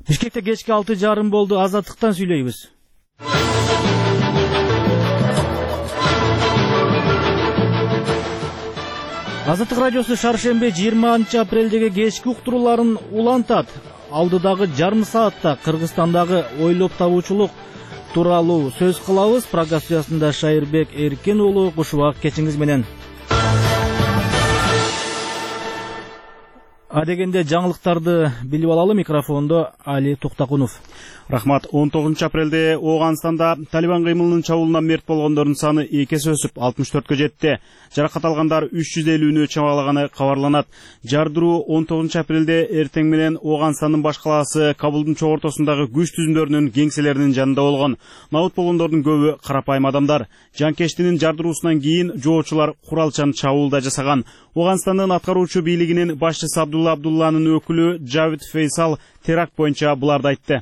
Бишкекте кечки 6:30 болду. Азаттыктан сүйлөйбүз. Азаттык радиосу шаршембе 20 апрелдеги кечки уктурууларын улантат. Алдыдагы жарым саатта Кыргызстандагы ойлоп табуучулук тууралуу сөз кылабыз. Программа студиясында Шайырбек Эркин уулу Кушубак кечиңиз менен. Адегенде жаңылыктарды билип алалы. Микрофондо Али Туктакунов. Рахмат. 19 апрелде Оғанстанда Талибан кыймылынын чабуулунан мерт болгондордун саны 2 эсе өсүп 64-кө жетти. Жаракат алгандар 350-үнү чамалаганы кабарланат. Жардыруу 19 апрелде эртең менен Оғанстандын баш калаасы Кабулдун чогортосундагы күч түзүмдөрүнүн кеңселеринин жанында болгон. Набыт болгондордун көбү карапайым адамдар. Жанкештинин жардыруусунан кийин жоочулар куралчан чабуул да жасаган. Оғанстандын аткаруучу бийлигинин башчысы Абдулла Абдулланын өкүлү Джавид Фейсал теракт боюнча буларды айтты.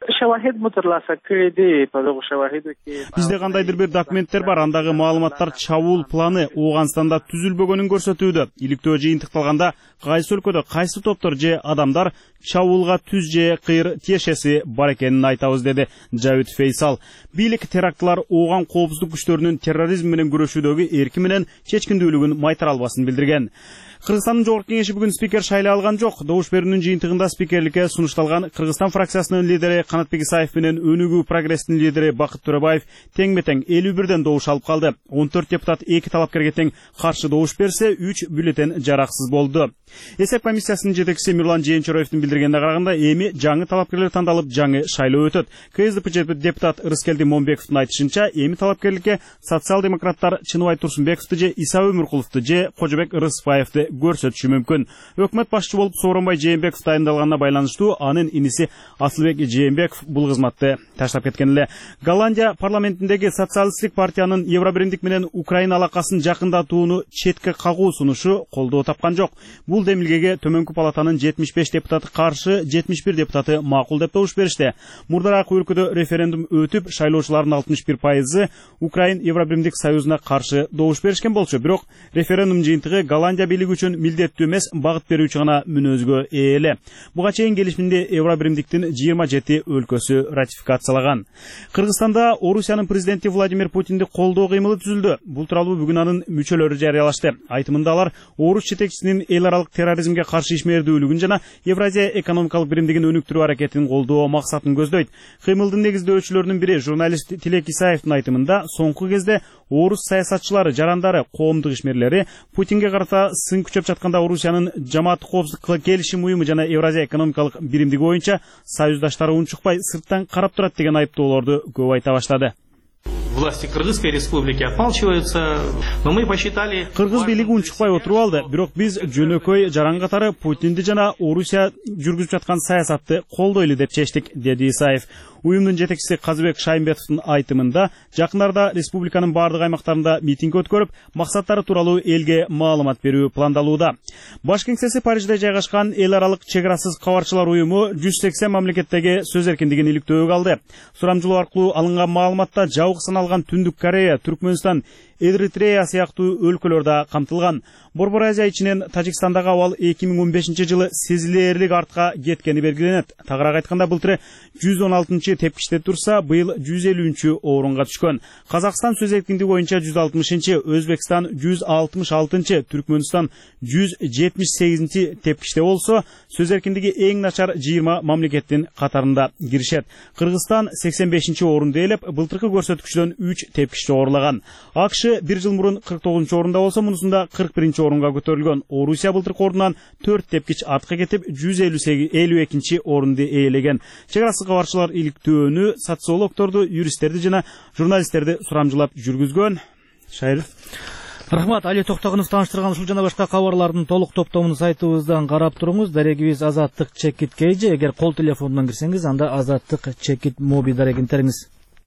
Бизде кандайдыр бир документтер бар, андагы маалыматтар чабуул планы Оғанстанда түзүлбөгөнүн көрсөтүүдө. Иликтөө жыйынтыкталганда кайсы өлкөдө кайсы топтор же адамдар чабуулга түз же кыйыр тиешеси бар экенин айтабыз, деди Джавид Фейсал. Бийлик терактлар Оған коопсуздук күчтөрүнүн терроризм менен күрөшүүдөгү эрки менен чечкиндүүлүгүн майтара албасын билдирген. Кыргызстандын жогорку кеңеши бүгүн спикер шайлай алган жок. Добуш берүүнүн жыйынтыгында спикерликке сунушталган Кыргызстан фракциясынын лидери Канатбек Исаев менен Өнүгүү прогресстин лидери Бакыт Төрөбаев тең-метең 51ден добуш алып калды. 14 депутат 2 талапкерге тең каршы добуш берсе, 3 бюллетен жараксыз болду. Эсеп комиссиясынын жетекчиси Мирлан Жээнчороевдин билдиргенине караганда, эми жаңы талапкерлер тандалып, жаңы шайлоо өтөт. КСДП депутат Рыскелди Момбековдун айтышынча, эми талапкерликке социал-демократтар Чыныбай Турсунбековду же Иса Өмүркуловду же Кожобек Рысбаевди көрсөтүшү мүмкүн. Өкмөт башчы болуп Сооронбай Жээнбеков дайындалганына байланыштуу анын иниси Асылбек Жээнбеков бул кызматты таштап кеткен эле. Голландия парламентиндеги социалисттик партиянын Евробиримдик менен Украина алакасын жакындатууну четке кагуу сунушу колдоо тапкан жок. Бул демилгеге төмөнкү палатанын 75 депутаты каршы, 71 депутаты макул деп добуш беришти. Мурдараак өлкөдө референдум өтүп, шайлоочулардын 61% Украин Евробиримдик союзуна каршы добуш беришкен болчу. Бирок референдум жыйынтыгы Голландия бийлиги үчүн милдеттүү эмес, багыт берүүчү гана мүнөзгө ээ эле. Буга чейин келишимди Евробиримдиктин 27 өлкөсү ратификациялаган. Кыргызстанда Орусиянын президенти Владимир Путинди колдоо кыймылы түзүлдү. Бул тууралуу бүгүн анын мүчөлөрү жарыялашты. Айтымында алар Орус жетекчисинин эл аралык терроризмге каршы ишмердүүлүгүн жана Евразия экономикалык биримдигин өнүктүрүү аракетин колдоо максатын көздөйт. Кыймылдын негиздөөчүлөрүнүн бири журналист Тилек Исаевдин айтымында, соңку кезде орус саясатчылары, жарандары, коомдук ишмерлери Путинге карата сын күчөп жатканда Орусиянын жамааттык коопсуздук келишим уюму жана Евразия экономикалык биримдиги боюнча союздаштары унчукпай сырттан карап турат деген айыптоолорду көп айта баштады. Власти Кыргызской республики отмалчиваются, но мы посчитали... Кыргыз бийлиги унчукпай отуруп алды, бирок биз жөнөкөй жаран катары Путинди жана Орусия жүргүзүп жаткан саясатты колдойлу деп чечтик, деди Исаев. Уюмдун жетекчиси Казыбек Шаймбетовдун айтымында, жакындарда республиканын бардык аймактарында митинг өткөрүп, максаттары тууралуу элге маалымат берүү пландалууда. Баш кеңсеси Парижде жайгашкан эл аралык чек-арасыз кабарчылар уюму 180 мамлекеттеги сөз эркиндигин иликтөөгө алды. Сурамжылоо аркылуу алынган маалыматта жабык саналган Түндүк Корея, Түркмөнстан, Эритрея сыяктуу өлкөлөр да камтылган. Борбор Азия ичинен Тажикстандагы абал 2015 жылы сезилээрлик артка кеткени белгиленет. Тагыраак айтканда, былтыр 116 тепкичте турса, быйыл 150 орунга түшкөн. Казакстан сөз эркиндиги боюнча 160, Өзбекстан 166, Түркмөнстан 178 тепкичте болсо, сөз эркиндиги эң начар 20 мамлекеттин катарында киришет. Кыргызстан 85 орунду ээлеп, былтыркы көрсөткүчтөн 3 тепкичте оорулаган. АКШ bir жыл мурун 49 орунда болсо, мунусунда 41 орунга көтөрүлгөн. Орусия былтыркы орундан 4 тепкич артка кетип 152 орунду ээлеген. Чек-арасыз кабарчылар иликтөөнү социологдорду, юристтерди жана журналисттерди сурамжылап жүргүзгөн. Шайыр. Рахмат, Али Токтогунов тааныштырган ушул жана башка кабарлардын толук топтомун сайтыбыздан карап туруңуз. Дарегибиз Азаттык Чекит KG. Эгер кол телефонунан кирсеңиз, анда Азаттык Чекит моби дарегин териңиз.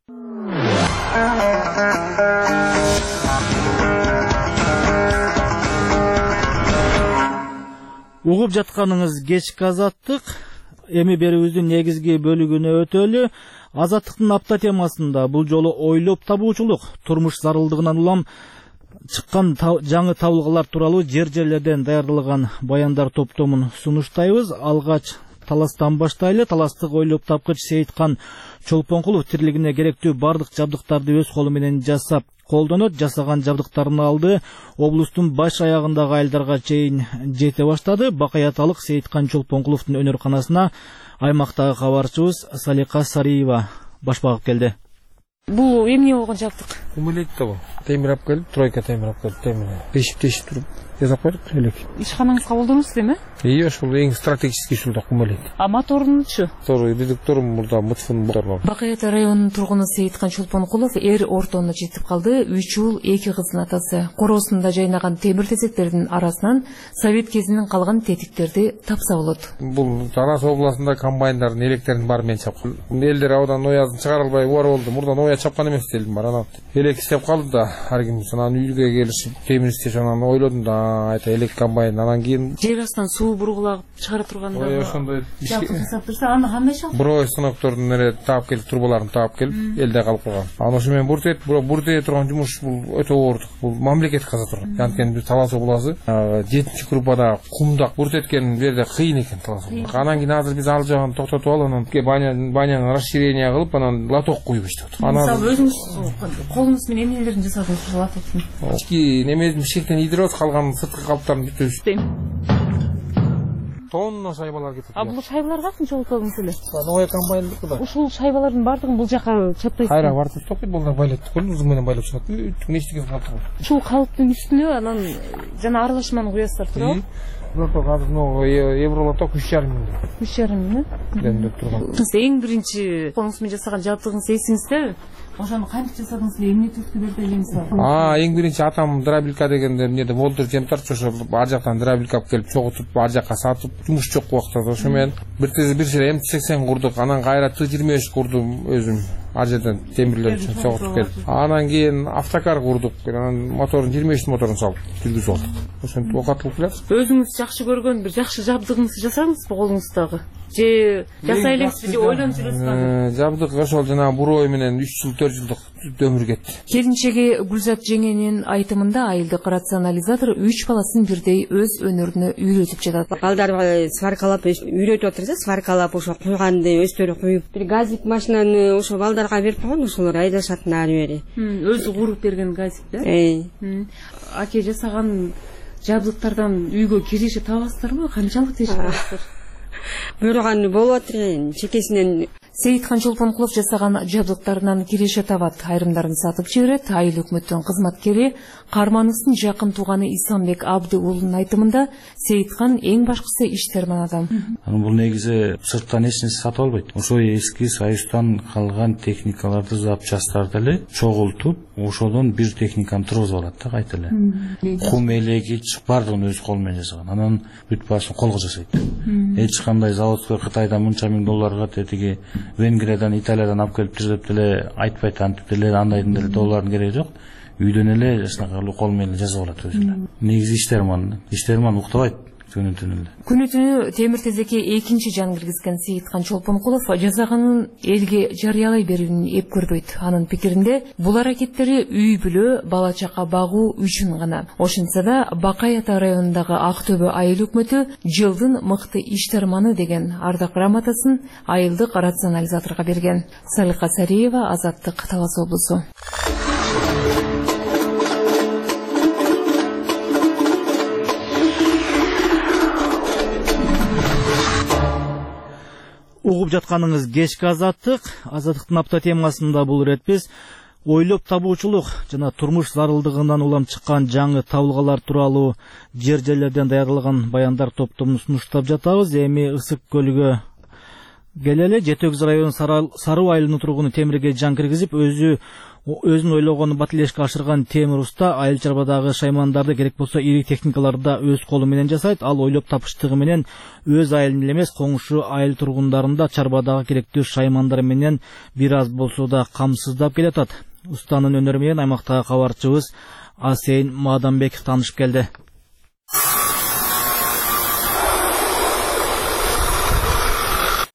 Угуп жатканыңыз кечки Азаттык. Эми берүүбүздүн негизги бөлүгүнө өтөлү. Азаттыктын апта темасында бул жолу ойлоп табуучулук, турмуш зарылдыгынан улам чыккан жаңы табылгалар тууралуу жер-жерлерден даярдалган баяндар топтомун сунуштайбыз. Алгач таластан баштайлы. Таластык ойлоп тапкыч Сейиткан Чолпонкулов тирилигине керектүү бардык жабдыктарды өз колу менен жасап колдонот. Жасаган жабдыктарын алды облустун баш аягындагы айылдарга чейин жете баштады. Бакаяталык Сейиткан Чолпонкуловдун өнөрканасына аймактагы кабарчыбыз Салика Сариева баш багып келди. Бул эмне болгон жабдык? Умелетти бул. Темир алып келип, тройка темир алып келип, темир. Тешип туруп жасап койдук элек. Ишканаңызга колдоносуз эми? Ошол эң стратегический ушул умелет. А моторунчу? Редукторум мурда мутфун мотор бар. Бакаят районунун тургуну Сейиткан Чолпонкулов ортоно жетип калды. 3 ул 2 кыздын атасы. Коросунда жайнаган темир тесектердин арасынан совет кезинен калган тетиктерди тапса болот. Бул Тараз областында комбайндардын электерин баары менен чапкан. Элдер аудан оязын чыгара албай оор болду. Мурдан оя чапкан эмес делдим бар. Анан элек иштеп калды да, ар ким анан үйгө келишип темир иштеш, анан ойлодум да, айта элек комбайн. Анан кийин жер астынан суу бургулагып чыгара турганда ошондой жасап турса, аны кандай шалт? Бирөө станоктордун таап келип, трубаларын таап келип, элде калып калган. Анан ошо менен бурт этип турган жумуш бул өтө оордук. Бул мамлекет каза турган. Анткени биз Талас областы 7-чи группада кумдак бурт эткен жерде кыйын экен Талас. Анан кийин азыр биз ал жагын токтотуп алып, анан баняны расширение кылып, анан лоток куюп иштеп атат. Анан өзүңүз колуңуз менен эмнелерин жасадыңыз ушул лотоктун? Ички немедин шектен идироз калган сырткы калыптарын бүтүп тонна шайбалар кетет. А бул шайбалар качанча болуп эле? Новая комбайндыкы да. Ушул шайбалардын бардыгын бул жака чаппайсыз. Кайра бартып токпойт, булар байлайт. Колуңуз менен байлап чыгат. Нештеге калды. Ушул калыптын үстүнө анан жана аралашманы куясыздар, туурабы? Лоток азыр евролоток 3,5 миң. 3,5 миң? Дендеп турган. Сиз эң биринчи колуңуз менен жасаган жабдыгыңыз эсиңиздеби? Ошону кантип жасадыңыз, эмне түрткүлөрдө элеңиз бар? Эң биринчи атам дробилка дегенде эмнеде болдур жемтарчы, ошо ар жактан дробилка алып келип чогултуп, ар жакка сатып, жумуш жок убакта ошо менен бир сире М80 курдук, анан кайра Т25 курдум өзүм. Ар жерден темирлер үчүн чогултуп келип. Анан кийин автокар курдук, анан моторун 23 моторун салып жүргүзүп алдык. Ошентип окатылып келат. Өзүңүз жакшы көргөн бир жакшы жабдыгыңызды жасадыңызбы колуңуздагы? Же жасай элеңизби, же ойлонуп жүрөсүзбү? Жабдык ошол жана бурой менен 3 жыл 4 жылдык өмүр кетти. Келинчеги Гүлзат жеңенин айтымында айылдык рационализатор 3 баласын бирдей өз өнөрүнө үйрөтүп жатат. Балдар сваркалап үйрөтүп отурса, сваркалап ошо куйганды өздөрү куюп, бир газик машинаны ошо балдарга берип койгон, ошолор айдашат нары бери. Өзү куруп берген газик, Аке жасаган жабдыктардан үйгө киреше табасыздарбы? Канчалык тешип аласыздар? Буйруганы болуп отур, чекесинен. Сейиткан Чолпонкулов жасаган жабдыктарынан киреше табат, айрымдарын сатып жиберет. Айыл өкмөттүн кызматкери Карманыстын жакын тууганы Исамбек Абды уулунун айтымында Сейиткан эң башкысы иштерман адам. Бул негизи сырттан эч нерсе сатып албайт. Ошо эски Союздан калган техникаларды, запчасттарды эле чогултуп, ошодон бир техниканы тургузуп алат да кайта эле. Кум элеги бардыгын өз колу менен жасаган. Анан бүт баасын колго жасайт. Эч кандай заводской Кытайдан мынча миң долларга, тетиги Венгриядан, Италиядан алып келип деп деле айтпайт, антип деле андайдын деле доллардын кереги жок. Үйдөн эле жашнакы кол менен жасап алат өзү эле. Негизи иштерман уктабайт күнү-түнү эле. Күнү-түнү темир тезекке экинчи жан киргизген Сейиткан Чолпонкулов жазаганын элге жарыялай берүүнү эп көрбөйт. Анын пикиринде бул аракеттери үй бүлө, бала чака багуу үчүн гана. Ошентсе да Бакаят районундагы Актөбө айыл өкмөтү жылдын мыкты иштерманы деген ардак грамотасын айылдык рационализаторго берген. Салика Сариева, Азаттык, Талас облусу. Угуп жатканыңыз кечки азаттыктын апта темасында бул ирет биз ойлоп табуучулук жана турмуш зарылдыгынан улам чыккан жаңы табылгалар тууралуу жер-жерлерден даярдалган баяндар топтомун сунуштап жатабыз. Эми Ысык көлүгө келели. Жети-Өгүз районунун Саруу айылынын тургуну темирге жан киргизип, өзүн ойлогонун батилешке ашырган темир уста айыл чарбадагы шаймандарды керек болсо ири техникаларды өз колу менен жасайт. Ал ойлоп тапыштыгы менен өз айылын эле эмес, коңшу айыл тургундарын чарбадагы керектүү шаймандар менен бир аз болсо да камсыздап келатат. Устанын өнөрү менен аймактагы кабарчыбыз Асейн Мадамбеков таанышып келди.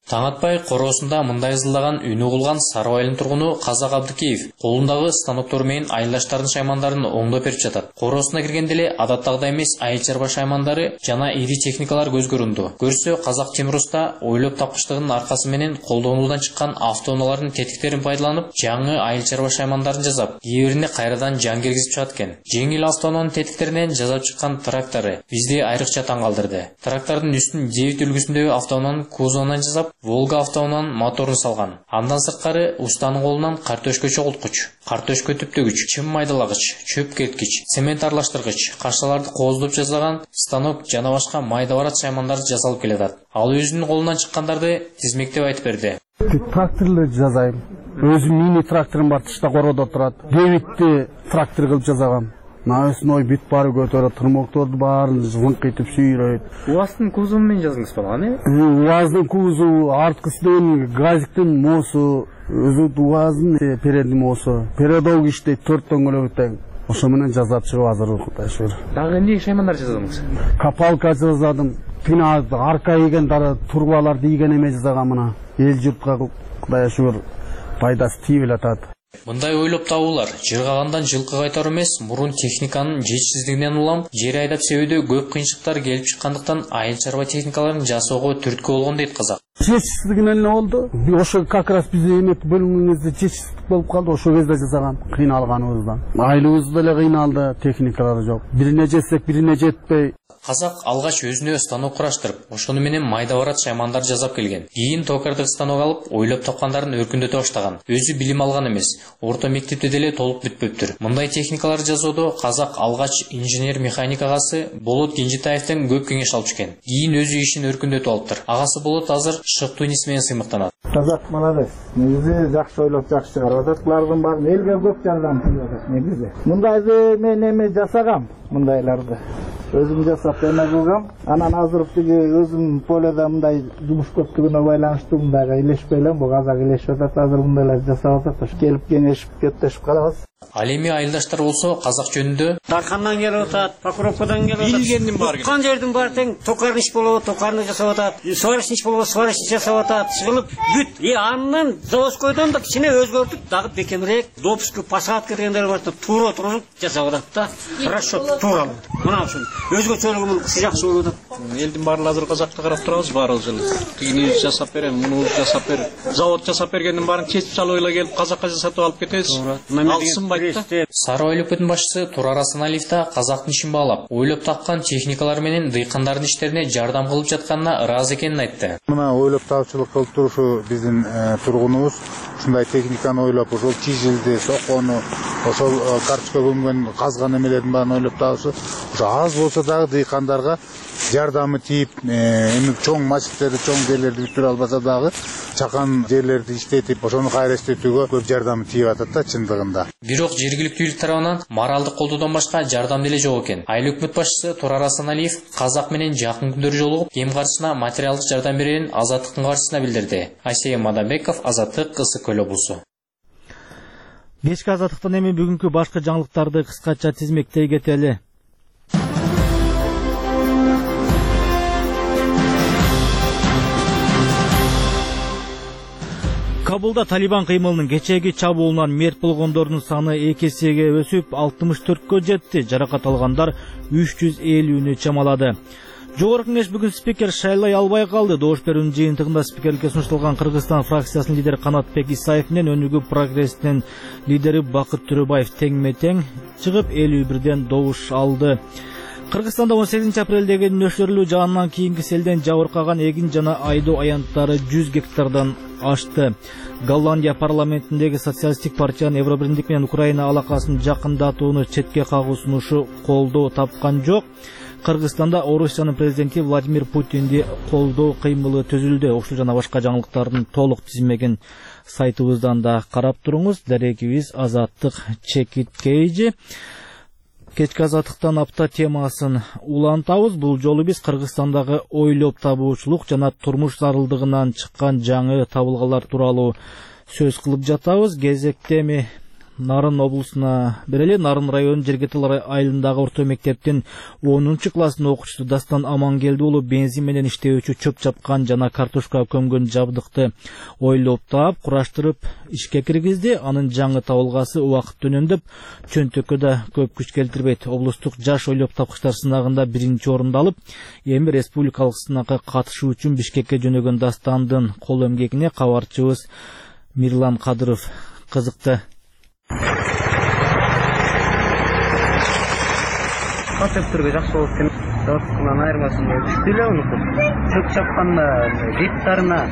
Таң атпай короосунда мындай ызылдаган үнү кылган Сары Айылдын тургуну Казак Абдыкеев колундагы станоктор менен айылдаштардын шаймандарын оңдоп берип жатат. Короосуна киргенде эле адаттагыдай эмес айыл чарба шаймандары жана ири техникалар көз көрүндү. Көрсө Казак Темир Уста ойлоп тапкычтыгынын аркасы менен колдонуудан чыккан автоунаалардын тетиктерин пайдаланып, жаңы айыл чарба шаймандарын жасап, кээ бирине кайрадан жан киргизип чыгат экен. Жеңил автоунаанын тетиктеринен жасап чыккан трактору бизди айрыкча таң калтырды. Трактордун үстүн Девит үлгүсүндөгү автоунаанын кузовунан жасап, Волга автоунаанын моторун салган. Андан сырткары устанын колунан картөшкө чогулткуч, картөшкө түптөгүч, чым майдалагыч, чөп керткич, цемент аралаштыргыч, кашаларды кооздоп жасаган станок жана башка майда барат шаймандар жасалып келатат. Ал өзүнүн колунан чыккандарды тизмектеп айтып берди. Тракторлы жасайм. Өзүм мини тракторум бар, тышта короодо турат. Девитти трактор кылып жасагам. Навесной бүт бары көтөрөт, тырмокторду баарын зыңкытып сүйрөйт. УАЗдын кузову менен жаздыңыз болгон, УАЗдын кузову, арткысынан газиктин мосу, өзү УАЗдын передин мосу. Передок иштейт 4 дөңгөлөгү тең. Ошо менен жасап чыгып азыр Кудай шүгүр. Дагы эмне шаймандар жасадыңыз? Капалка жасадым. Тина арка ийген турбаларды ийген эме жасагам мына. Эл журтка Кудай шүгүр пайдасы тийип атат. Мындай ойлоп табуулар жыргагандан жылкы кайтаруу эмес, мурун техниканын жетишсиздигинен улам жер айдап себүүдө көп кыйынчылыктар келип чыккандыктан айыл чарба техникаларын жасоого түрткү болгон дейт Казак. Жетишсиздигинен эле болду. Ошо как раз биз эмет бөлүмүбүздө жетишсиздик болуп калды. Ошо кезде жасагам, кыйналганыбыздан. Айылыбыз деле кыйналды, техникалар жок. Бирине жетсек, бирине жетпей. Казак алгач өзүнө станок кураштырып, ошону менен майда барат шаймандар жасап келген. Кийин токардык станок алып, ойлоп тапкандарын өркүндөтө баштаган. Өзү билим алган эмес, орто мектепте деле толук бүтпөптүр. Мындай техникалар жасоодо Казак алгач инженер-механик агасы Болот Кенжетаевден көп кеңеш алып чыккен. Кийин өзү ишин өркүндөтүп алыптыр. Агасы Болот азыр Шык Тунис менен сыймыктанат. Казак молодец. Негизи жакшы ойлоп жакшы чыгарып атат. Булардын баарын элге көп жардам берип атат негизи. Мындайды мен эме жасагам, мындайларды. Өзүм жасап эме кылгам. Анан азыр тиги өзүм поледа мындай жумуш көптүгүнө байланыштуу мындайга илешпей элем, бул Казак илешип атат, азыр мындайлар жасап атат. Келип кеңешип кеттешип калабыз. Ал эми айылдаштар болсо Казак жөнүндө Дархандан келип атат, Покровкадан келип атат. Билгендин бар. Уккан жердин баары тең токарный иш болобу, токарный жасап атат. Сварочный иш болобу, сварочный жасап атат. Чыгылып бүт. Андан заводскойдон да кичине өзгөртүп, дагы бекемирээк, допуск посадка дегендер бар, туура тургузуп жасап атат да. Расчет туура. Мына ушул өзгөчөлүгү муну жакшы болуп атат. Элдин баары азыр Казакты карап турабыз баары жылы. Тигини жасап берем, муну жасап бер. Завод жасап бергендин баарын кесип салып эле келип Казакка жасатып алып кетебиз. Сары Айыл өкмөтүнүн башчысы Турар Асаналиев да Казактын ишин баалап, ойлоп тапкан техникалар менен дыйкандардын иштерине жардам кылып жатканына ыраазы экенин айтты. Мына ойлоп таапчылык кылып турушу биздин тургунубуз. Ушундай техниканы ойлоп, ошол чижилди, соккону, ошол карточка көмгөн казган эмелердин баарын ойлоп табышы, ошо аз болсо дагы дыйкандарга жардамы тийип, эми чоң массивтерди, чоң жерлерди бүтүрө албаса дагы чакан жерлерди иштетип, ошону кайра иштетүүгө көп жардамы тийип атат да чындыгында. Бирок жергиликтүүлүк тарабынан моралдык колдоодон башка жардам деле жок экен. Айыл өкмөт башчысы Турар Асаналиев Казак менен жакын күндөр жолугуп, кем каржысына материалдык жардам берерин Азаттыктын каржысына билдирди. Асия Мадамбеков, Азаттык, Ысык Көл облусу. Кечки Азаттыктан эми бүгүнкү башка жаңылыктарды кыскача тизмектей кетели. Кабулда Талибан кыймылынын кечээги чабуулунан мерт болгондордун саны 2 эсеге өсүп 64кө жетти. Жаракат алгандар 350-нү чамалады. Жогорку кеңеш бүгүн спикер шайлай албай калды. Добуш берүүнүн жыйынтыгында спикерликке сунушталган Кыргызстан фракциясынын лидери Канатбек Исаев менен Өнүгүү прогресстин лидери Бакыт Төрөбаев тең-метең чыгып 51ден добуш алды. Кыргызстанда 18 апрелдеги нөшөрлүү жаандан кийинки селден жабыркаган эгин жана айдоо аянттары 100 гектардан ашты. Голландия парламентиндеги социалисттик партиянын Евробирлик менен Украина алакасын жакындатууну четке кагуу сунушу колдоо тапкан жок. Кыргызстанда Орусиянын президенти Владимир Путинди колдоо кыймылы түзүлдү. Ушул жана башка жаңылыктардын толук тизмегин сайтыбыздан да карап туруңуз. Дарегибиз Азаттык чекиткейжи. Кечки Азаттыктан апта темасын улантабыз. Бул жолу биз Кыргызстандагы ойлоп табуучулук жана турмуш зарылдыгынан чыккан жаңы табылгалар тууралуу сөз кылып жатабыз. Кезекте эми Нарын облусуна берели. Нарын районунун Жергетал айылындагы орто мектептин 10 класстын окуучусу Дастан Амангелди уулу бензин менен иштөөчү чөп чапкан жана картошка көмгөн жабдыкты ойлоп таап, кураштырып ишке киргизди. Анын жаңы табылгасы убакыт үнөмдөп, чөнтөккө да көп күч келтирбейт. Облустук жаш ойлоп тапкычтар сынагында 1-орунду алып, эми республикалык сынакка катышуу үчүн Бишкекке жөнөгөн Дастандын кол эмгегине кабарчыбыз Мирлан Кадыров кызыкты. Катыктырга жакшы болуп экен. Заводтан айырмасында күчтүү эле унуку. Чөп чапканда гектарына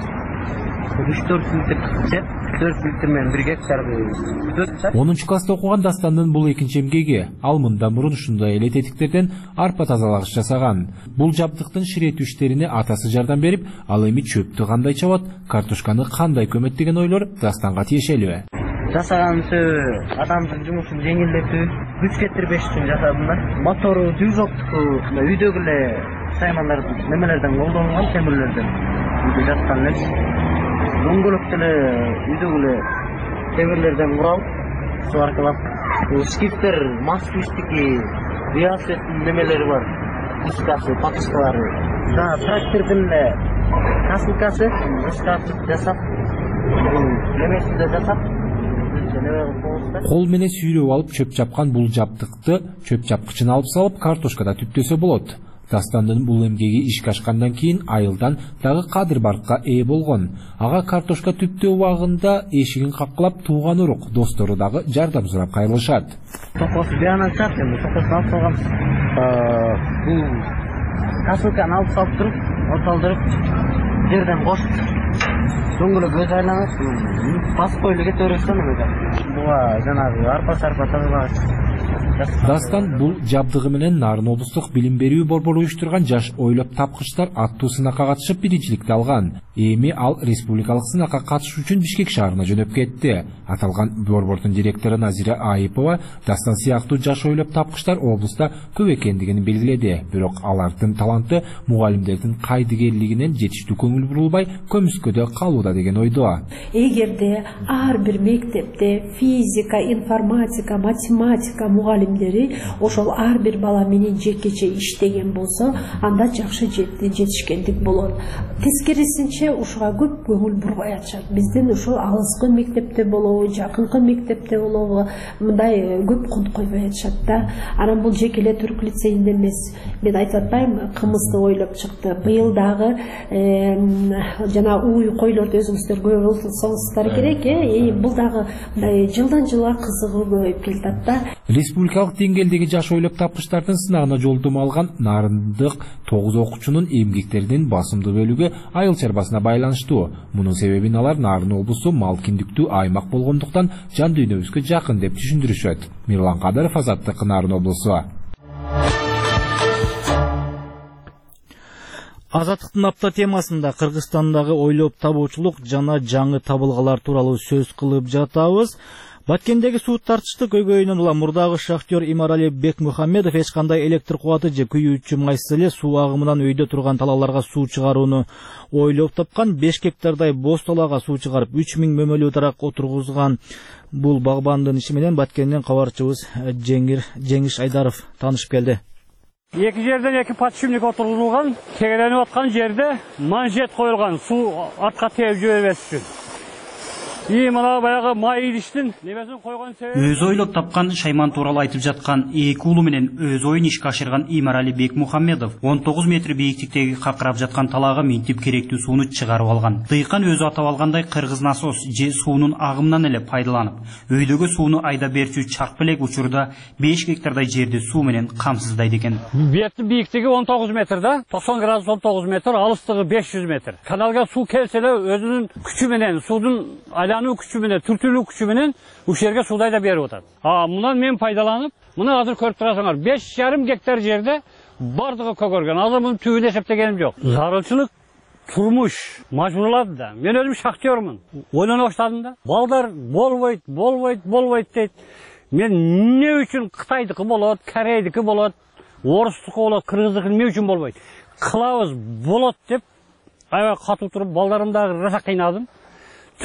3-4 литр, 4 литр менен 1 гектар. 10 класста окуган Дастандын бул экинчи эмгеги. Ал мында мурун ушундай эле тетиктерден арпа тазалагыч жасаган. Бул жабдыктын ширетүү иштерине атасы жардам берип, ал эми чөптү кандай чабат, картошканы кандай көмөт деген ойлор Дастанга тиешелүү. Жасаган сөбү адамдын жумушун жеңилдетүү, күч кетирбеш үчүн жасадым да. Мотору, движокту үйдөгү эле саймандар немелерден колдонулган, темирлерден. Үйдө жаткан эле. Дөңгөлөк деле үйдөгү эле темирлерден куралып, сваркалап. Скиптер, Москвичтики, Биасеттин немелери бар. Дискасы, патышкалары. Жана трактордун эле касылкасы, дискасы жасап, немесин да жасап. Кол менен сүйрөп алып чөп чапкан бул жабдыкты чөп чапкычына алып салып картошкада түптөсө болот. Дастандын бул эмгеги ишке ашкандан кийин айылдан дагы кадыр баркка ээ болгон. Ага картошка түптөө убагында эшигин каккылап тууган урук, достору дагы жардам сурап кайрылышат. Токос биянан чак, токос алып салгам. Бул касылканы алып салып туруп, оталдырып, жерден кошуп, дөңгөлөк өз айланат, бас койлу кетөрөсүн өзү. Буга жанагы арпа тазалагыч. Дастан бул жабдыгы менен Нарын облустук билим берүү борбору уюштурган жаш ойлоп тапкычтар аттуу сынакка катышып биринчиликти алган. Эми ал республикалык сынакка катышуу үчүн Бишкек шаарына жөнөп кетти. Аталган борбордун директору Назира Айыпова Дастан сыяктуу жаш ойлоп тапкычтар облуста көп экендигин белгиледи. Бирок алардын таланты мугалимдердин кайдыгерлигинен жетиштүү көңүл бурулбай көмүскөдө калууда деген ойдо. Эгерде ар бир мектепте физика, информатика, математика мугалимдери ошол ар бир бала менен жекече иштеген болсо, анда жакшы жетишкендик болот. Тескерисинче ушуга көп көңүл бурбай атышат. Биздин ушул алыскы мектепте болобу, жакынкы мектепте болобу, мындай көп конт койбой атышат да. Анан бул жеке эле Түрк лицейинде эмес. Мен айтып атпайм, кымызды ойлоп чыкты. Быйыл дагы жана уй койлорду өзүңүздөр көп болсоңуздар керек, бул дагы мындай жылдан жылга кызыгуу көбөйүп келатат да. Республикалык деңгээлдеги жаш ойлоп тапкычтардын сынагына жолдомо алган нарындык 9 окуучунун эмгектеринин басымдуу бөлүгү айыл чарбасына байланыштуу. Мунун себебин алар Нарын облусу мал киндиктүү аймак болгондуктан жан дүйнөбүзгө жакын деп түшүндүрүшөт. Мирлан Кадыров, Азаттык, Нарын облусу. Азаттыктын апта темасында Кыргызстандагы ойлоп табуучулук жана жаңы табылгалар тууралуу сөз кылып жатабыз. Баткендеги суу тартышты көйгөйүнөн улам мурдагы шахтер Имарали Бекмухаммедов эч кандай электр кубаты же күйүүчү майсыз эле суу агымынан өйдө турган талааларга суу чыгарууну ойлоп тапкан. 5 гектардай боз талаага суу чыгарып 3000 мөмөлүү тарак отургузган бул багбандын иши менен Баткенден кабарчыбыз Жеңиш Айдаров таанышып келди. Эки жерден эки подшипник отургузулган, тегеленип аткан жерде манжет коюлган суу артка тээп жибербес үчүн. Мына баягы май идиштин немесин койгон себеби өз ойлоп тапкан шайман тууралуу айтып жаткан эки уулу менен өз оюн ишке ашырган Имарали Бекмухаммедов 19 метр бийиктиктеги какырап жаткан талаага минтип керектүү сууну чыгарып алган. Дыйкан өзү атап алгандай кыргыз насос же суунун агымынан эле пайдаланып, өйдөгө сууну айдап берчү чарк белек учурда 5 гектардай жерди суу менен камсыздайт экен. Беттин бийиктиги 19 метр да, 90 градус 19 метр, алыстыгы 500 метр. Каналга суу келсе эле өзүнүн күчү менен суудун күчү менен, түртүлүү күчү менен ушул жерге сууду айдап берип атат. Мындан мен пайдаланып, мына азыр көрүп турасыңар, 5,5 гектар жерде бардыгы көгөргөн. Азыр мунун түбүн эсептегеним жок. Зарылчылык турмуш мажбурлады да. Мен өзүм шахтермын. Ойлоно баштадым да. Балдар болбойт дейт. Мен эмне үчүн Кытайдыкы болот, Корейдики болот, орустуку болот, кыргыздыкы эмне үчүн болбойт? Кылабыз болот деп аябай катуу туруп балдарымды роса кыйнадым. 4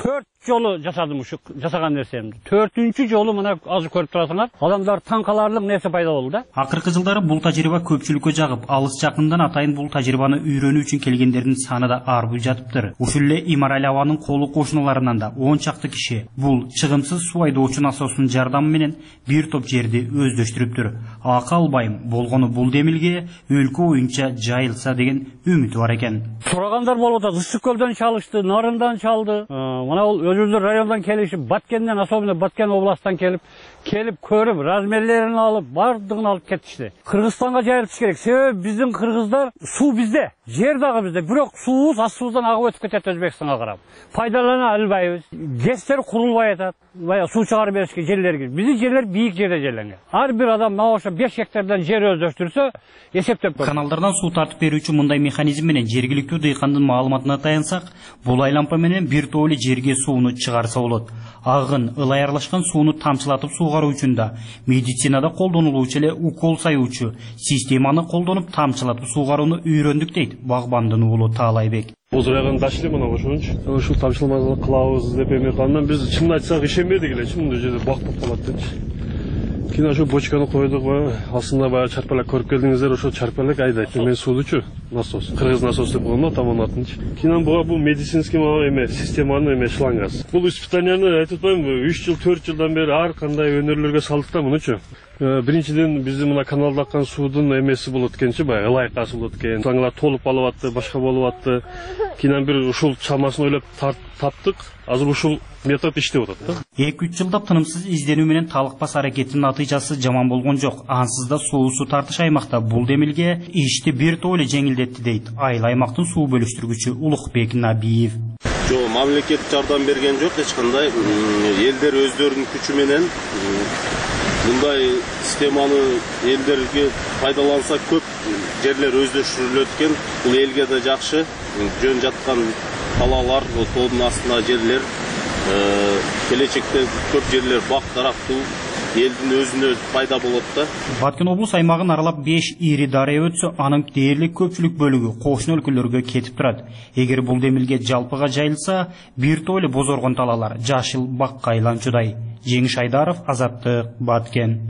жолу жасадым ушу жасаган нерсемди. 4-чү жолу мына азыр көрүп турасыңар. Адамдар таң каларлык нерсе пайда болду да. Акыркы жылдары бул тажрыйба көпчүлүккө жагып, алыс жакындан атайын бул тажрыйбаны үйрөнүү үчүн келгендердин саны да арбый жатыптыр. Ушул эле Имарали абанын колу кошуналарынан да 10 чакты киши бул чыгымсыз суу айдоочу насостун жардамы менен бир топ жерди өздөштүрүптүр. Акы албайм болгону бул демилге өлкө боюнча жайылса деген үмүтү бар экен. Сурагандар болуп атат. Ысык көлдөн чалышты, Нарындан чалды. Мына бул өзүлдүр райондан келишип, Баткенден, особенно Баткен областан келип көрүп, размерлерин алып, бардыгын алып кетишти. Кыргызстанга жайылтыш керек. Себеби биздин кыргыздар суу бизде, жер дагы бизде, бирок суубуз астыбыздан агып өтүп кетет Өзбекстанга карап. Пайдалана албайбыз. ГЭСтер курулбай атат. Бая суу чыгарып беришке жерлерге. Биздин жерлер бийик жерде жерленген. Ар бир адам мына ошо 5 гектардан жер өздөштүрсө, эсептеп көр. Каналдардан суу тартып берүүчү мындай механизм менен жергиликтүү дыйкандын маалыматына таянсак, бул айлампа менен бир топ эле жерге сууну чыгарса болот. Агын, ылай аралашкан сууну тамчылатып суугаруу үчүн да медицинада колдонулуучу эле укол саюучу системаны колдонуп тамчылатып суугарууну үйрөндүк дейт Багбандын уулу Таалайбек. Озураган дашли мына ошончу. Ушул тамчыламаны кылабыз деп эме кылгандан биз чынын айтсак ишенбедик эле, мындай жерде бак болуп калат депчи. Кийин ошо бочканы койдук, астында баягы чарпалак көрүп келдиңиздер, ошо чарпалак айдайт. Мен суудучу насос, кыргыз насос деп койгондо таман атынчы. Кийин бул медицинский эме системанын эме шлангасы. Бул испытанияны айтып атпаймынбы, 3 жыл, 4 жылдан бери ар кандай өнөрлөргө салдык да мунучу. Биринчиден биздин мына каналда аккан суудун эмеси болот экенчи, баягы ылайкасы болот экен. Шлангалар толуп калып атты, башка болуп атты. Кийин бир ушул чамасын ойлоп таптык. Азыр ушул метод иштеп атат да. 2-3 жылдап тынымсыз изденүү менен талыкпас аракеттин натыйжасы жаман болгон жок. Ансыз да суу тартыш аймакта бул демилге ишти бир топ эле жеңилдетти дейт Айыл аймактын суу бөлүштүргүчү Улукбек Набиев. Жок, мамлекет жардам берген жок, эч кандай. Элдер өздөрүнүн күчү менен мындай системаны элдерге пайдаланса көп жерлер өздөштүрүлөт экен. Бул элге да жакшы. Жөн жаткан талаалар, тоодун астында жерлер, келечекте көп жерлер бак дарактуу, элдин өзүнө пайда болот да. Баткен облус аймагын аралап 5 ири дарыя өтсө, анын дээрлик көпчүлүк бөлүгү кошуна өлкөлөргө кетип турат. Эгер бул демилге жалпыга жайылса, бир топ эле бозоргон талаалар жашыл бакка айланчудай. Жеңиш Айдаров, Азаттык, Баткен.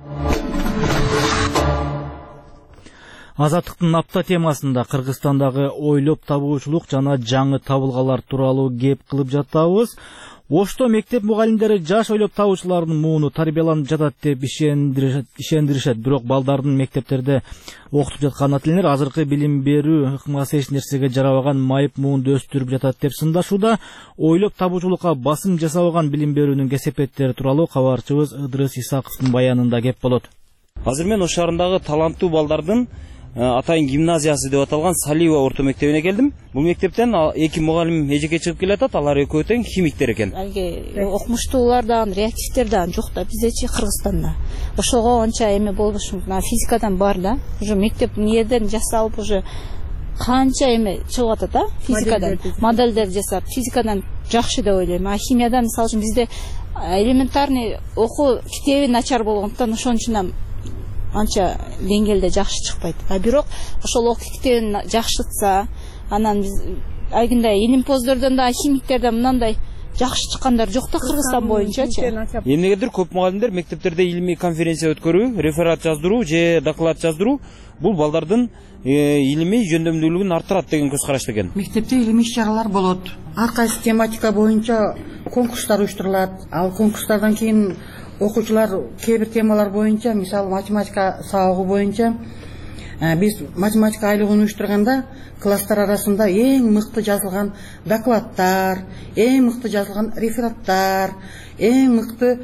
Азаттыктын апта темасында Кыргызстандагы ойлоп табуучулук жана жаңы табылгалар тууралуу кеп кылып жатабыз. Ошто мектеп мугалимдери жаш ойлоп табуучулардын мууну тарбияланып жатат деп ишендиришет. Бирок балдардын мектептерде окутуп жаткан ата энелер азыркы билим берүү ыкмасы эч нерсеге жарабаган майып муунду өстүрүп жатат деп сындашууда. Ойлоп табуучулукка басым жасабаган билим берүүнүн кесепеттери тууралуу кабарчыбыз Ыдырыс Исаковдун баянында кеп болот. Азыр мен Ош шаарындагы таланттуу балдардын атайын гимназиясы деп аталган Салиева орто мектебине келдим. Бул мектептен 2 мугалим эжеке чыгып келатат, алар экөө тең химиктер экен. Окумуштуулардан, реактивтерден жок да, биздечи Кыргызстанда. Ошого анча эме болуш, физикадан бар да. Уже мектеп ниеден жасалып уже канча эме чыгып атат да, физикадан. Модельдер жасап, физикадан жакшы деп ойлойм. А химиядан мисалы үчүн бизде элементарный окуу китеби начар болгондуктан ошончун анча деңгээлде жакшы чыкпайт. А бирок ошол окуу китебин жакшытса, анан биз айгындай илимпоздордон да, химиктерден мындай жакшы чыккандар жок да Кыргызстан боюнчачы. Эмнегедир көп мугалимдер мектептерде илимий конференция өткөрүү, реферат жаздыруу же доклад жаздыруу бул балдардын илимий жөндөмдүүлүгүн арттырат деген көз карашта экен. Мектепте илимий иш-чаралар болот. Ар кайсы тематика боюнча конкурстар уюштурулат. Ал конкурстардан кийин окуучулар кээ бир темалар боюнча, мисалы математика сабагы боюнча биз математика айлыгын уюштурганда класстар арасында эң мыкты жазылган докладдар, эң мыкты жазылган рефераттар, эң мыкты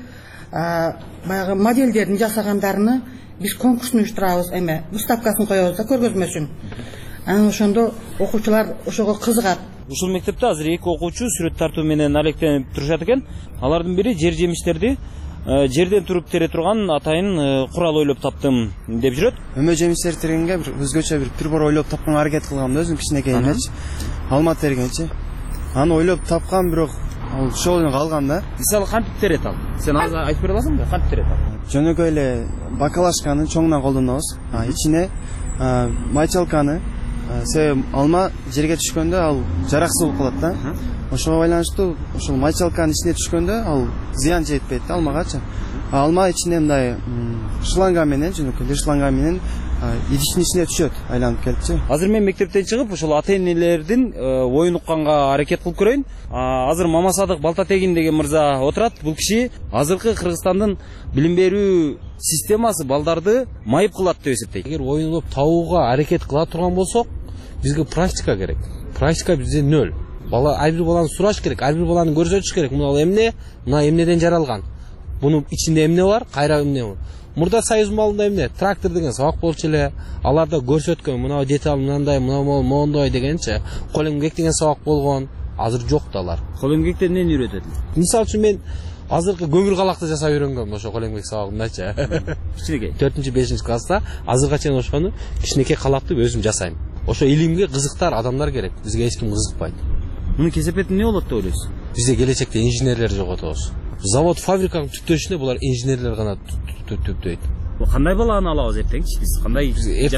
баягы модельдерин жасагандарыны биз конкурсын уюштурабыз, эме выставкасын коебуз да көргөзмөсүн. Анан ошондо окуучулар ошого кызыгат. Ушул мектепте азыр 2 окуучу сүрөт тартуу менен алектенип турушат экен. Алардын бири жер жемиштерди жерден туруп тере турган атайын курал ойлоп таптым деп жүрөт. Өмө жемиштерди тергенге бир өзгөчө бир прибор ойлоп тапканга аракет кылгам да, өзүм кичинекейинечи. Алмат тергенчи. Аны ойлоп тапкан, бирок ал ошол эле калган да. Мисалы кантип терет ал? Сен азыр айтып бере аласыңбы? Кантип терет ал? Жөнөкөй эле бакалашканы чоңунан колдонобуз. Ичине мочалканы, себеби алма жерге түшкөндө ал жараксыз болуп калат да. Ошого байланыштуу ушул мочалканын ичине түшкөндө ал зыян жетпейт да алмагачы. Алма ичине мындай шланга менен, жөнөкөй шланга менен идиштин ичине түшөт, айланып келипчи. Азыр мен мектептен чыгып ушул ата-энелердин оюн укканга аракет кылып көрөйүн. Азыр Мамасадык Балтатегин деген мырза отурат. Бул киши азыркы Кыргызстандын билим берүү системасы балдарды майып кылат деп эсептейт. Эгер оюнуп табууга аракет кыла турган болсок, бизге практика керек. Практика бизде нөл. Бала ар бир баланы сураш керек, ар бир баланы көрсөтүш керек. Мына эмне, мына эмнеден жаралган. Бунун ичинде эмне бар, кайра эмне бар. Мурда союз малында эмне, трактор деген сабак болчу эле. Аларда көрсөткөн, мына деталь мындай, мына мондой дегенче, кол эмгек деген сабак болгон. Азыр жок да алар. Кол эмгекте эмнени үйрөтөт? Мисалы үчүн мен азыркы көмүр калакты жасап үйрөнгөм ошо кол эмгек сабагындачы. Кичинекей. 4-5 класста азырга чейин ошону кичинекей калакты өзүм жасайм. Ошо илимге кызыктар адамдар керек. Бизге эч ким кызыкпайт. Муну кесепет эмне болот деп ойлойсуз? Бизде келечекте инженерлер жоготобуз. Завод, фабриканын түптөшүнө булар инженерлер гана түптөйт. Кандай баланы алабыз эртеңчи? Биз кандай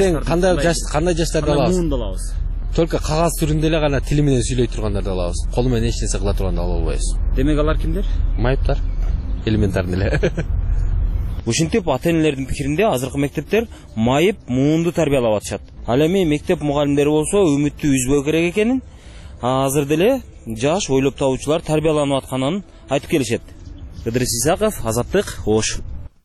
кандай жаштарды алабыз? Муунду алабыз. Только кагаз түрүндө эле гана тили менен сүйлөй тургандарды алабыз. Колу менен эч нерсе кыла турганды ала албайбыз. Демек алар кимдер? Майыптар. Элементарный эле. Ушинтип ата-энелердин пикиринде азыркы мектептер майып, муунду тарбиялап атышат. Ал эми мектеп мугалимдери болсо үмүттү үзбөө керек экенин, азыр деле жаш ойлоп табуучулар тарбияланып атканын айтып келишет. Ыдырыс Исаков, Азаттык, Ош.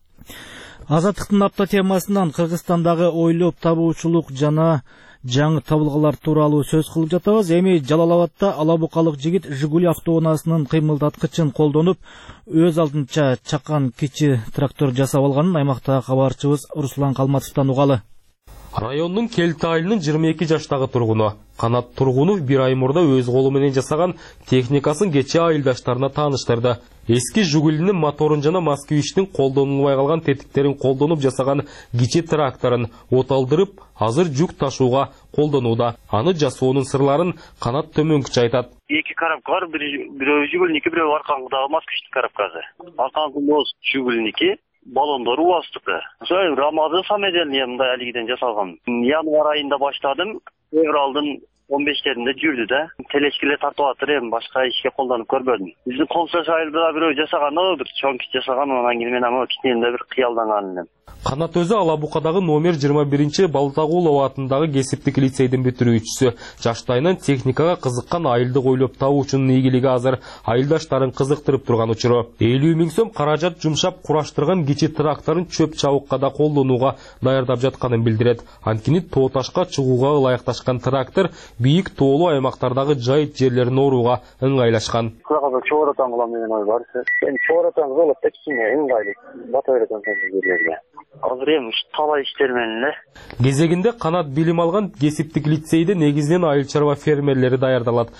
Азаттыктын апта темасынан Кыргызстандагы ойлоп табуучулук жана жаңы табылгалар тууралуу сөз кылып жатабыз. Эми Жалал Абадта алабукалык жигит Жигули автоунаасынын кыймылдаткычын колдонуп, өз алдынча чакан кичи трактор жасап алганын аймактагы кабарчыбыз Руслан Калматовдон угалы. Райондун Келти айылынын 22 жаштагы тургуну Канат Тургунов бир ай мурда өз колу менен жасаган техникасын кечээ айылдаштарына тааныштырды. Эски Жигулинин моторун жана Москвичтин колдонулбай калган тетиктерин колдонуп жасаган кичи тракторун оталдырып, азыр жүк ташууга колдонууда. Аны жасоонун сырларын Канат Төмөнкүч айтат. Эки коробка бар, бирөө Жигулиники, бирөө аркаңгыдагы Москвичтин коробкасы. Аркаңгы моз Жигулиники, балондор УАЗдыкы. Ошо Рамазы самодельный мындай алигиден жасалган. Январь айында баштадым, февралдын 15-леринде жүрдү да. Телешкелер тартып атыр, эми башка ишке колдонуп көрбөдүм. Биздин Колсош айылда бирөө жасаган, бир чоң кич жасаган, анан кийин мен аны кичинекейинде бир кыялданган элем. Канат өзү Алабукадагы номер 21 Балтагулова атындагы кесиптик лицейдин бүтүрүүчүсү. Жаштайынан техникага кызыккан айылдык ойлоп табуучунун ийгилиги азыр айылдаштарын кызыктырып турган учуру. 50 000 сом каражат жумшап кураштырган кичи тракторун чөп чабыкка да колдонууга даярдап жатканын билдирет. Анткени тоо ташка чыгууга ылайыкташкан трактор бийик тоолуу аймактардагы жайыт жерлерин орууга ыңгайлашкан. Чооротан кылам деген ой бар. Чооротан кылып кичине ыңгайлуу бата берет жерлерге. Азыр эми талай иштер менен эле. Кезегинде Канат билим алган кесиптик лицейде негизинен айыл чарба фермерлери даярдалат.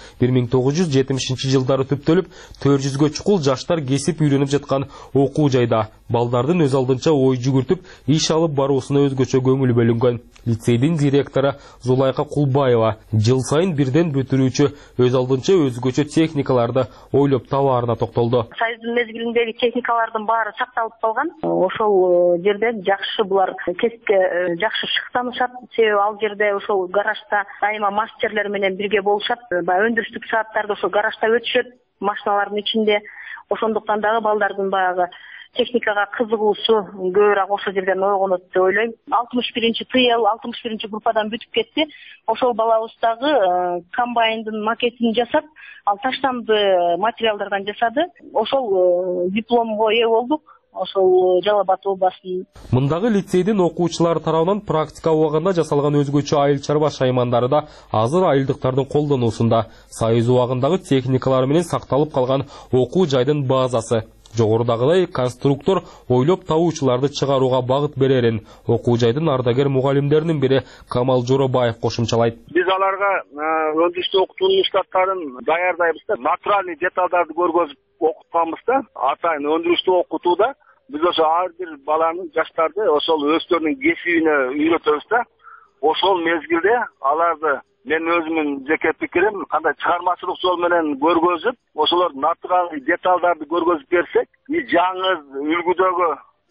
1970 жылдары түптөлүп, 400гө чукул жаштар кесип үйрөнүп жаткан окуу жайда балдардын өз алдынча ой жүгүртүп, иш алып баруусуна өзгөчө көңүл бөлүнгөн. Лицейдин директору Зулайка Кулбаева жыл сайын бирден бүтүрүүчү өз алдынча өзгөчө техникаларды ойлоп табаарына токтолду. Союздун мезгилиндеги техникалардын баары сакталып калган. Ошол жерде жакшы булар кесипке жакшы шыктанышат. Себеби ал жерде ошол гаражда дайыма мастерлер менен бирге болушат. Баягы өндүрүштүк сааттарды ошол гаражда өтүшөт, машиналардын ичинде. Ошондуктан дагы балдардын баягы техникага кызыгуусу көбүрөөк ошол жерден ойгонот деп ойлойм. 61 ТЛ 61 группадан бүтүп кетти. Ошол балабыз дагы комбайндын макетин жасап, ал таштанды материалдардан жасады. Ошол дипломго ээ болдук. Ошол Жалал Абад областынын. Мындагы лицейдин окуучулары тарабынан практика убагында жасалган өзгөчө айыл чарба шаймандары да азыр айылдыктардын колдонуусунда. Союз убагындагы техникалар менен сакталып калган окуу жайдын базасы. Жогорудагыдай конструктор ойлоп табуучуларды чыгарууга багыт берерин окуу жайдын ардагер мугалимдеринин бири Камал Жоробаев кошумчалайт. Биз аларга өндүрүштүү окутуунун штаттарын даярдайбыз да, натуральный деталдарды көргөзүп окутканбыз да. Атайын өндүрүштүү окутууда биз ошо ар бир баланы, жаштарды ошол өздөрүнүн кесибине үйрөтөбүз да. Ошол мезгилде аларды мен өзүмүн жеке пикирим кандай чыгармачылык жол менен көргөзүп, ошолор натуральный деталдарды көргөзүп берсек, жаңы үлгүдөгү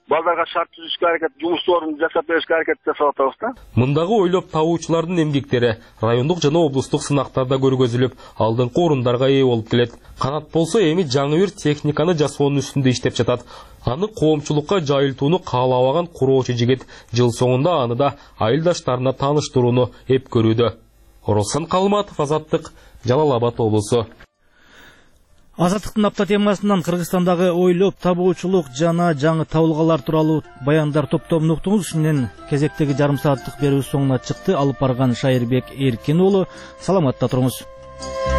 балдарга шарт түзүшкө аракет, жумуш ордун жасап беришке аракет жасап атабыз да. Мындагы ойлоп табуучулардын эмгектери райондук жана облустук сынактарда көргөзүлүп, алдыңкы орундарга ээ болуп келет. Канат болсо эми жаңы бир техниканы жасоонун үстүндө иштеп жатат. Аны коомчулукка жайылтууну каалабаган куроочу жигит жыл соңунда аны да айылдаштарына тааныштырууну эп көрүүдө. Оросан Калматов, Азаттык, Жалал Абад облусу. Азаттыктын апта темасынан Кыргызстандагы ойлоп табуучулук жана жаңы табылгалар тууралуу баяндар топтомун уктуңуз. Ушунен кезектеги жарым сааттык берүү соңуна чыкты. Алып барган Шайырбек Эркин уулу. Саламатта туруңуз.